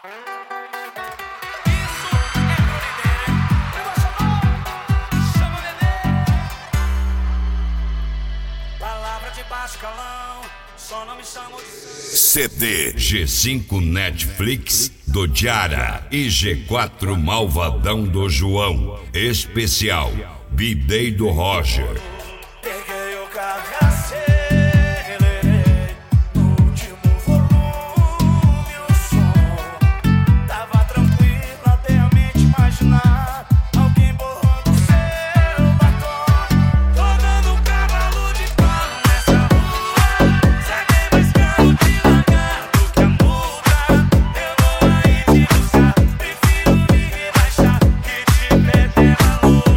CD G5 Netflix do Diara e G4 Malvadão do João. Especial B-Day do Roger. Peguei o carro e acelerei no último volume o som. Tava tranquilo até a mente imaginar alguém borrando seu batom. Tô dando cavalo de pau nessa rua. Saquei mais caro de largar do que a multa. Eu vou aí te buscar, prefiro me rebaixar que te perder na luta.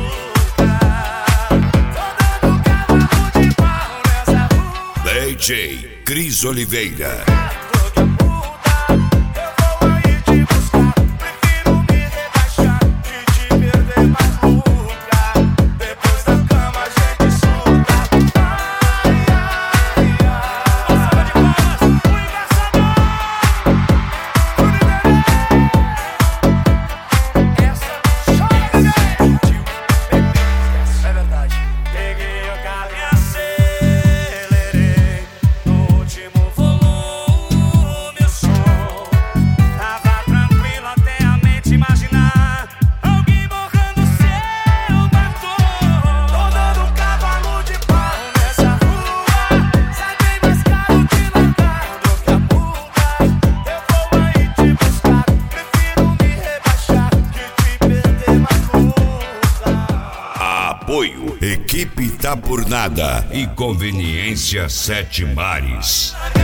DJ Cris Oliveira. Apoio Equipe Tá Por Nada e Conveniência Sete Mares.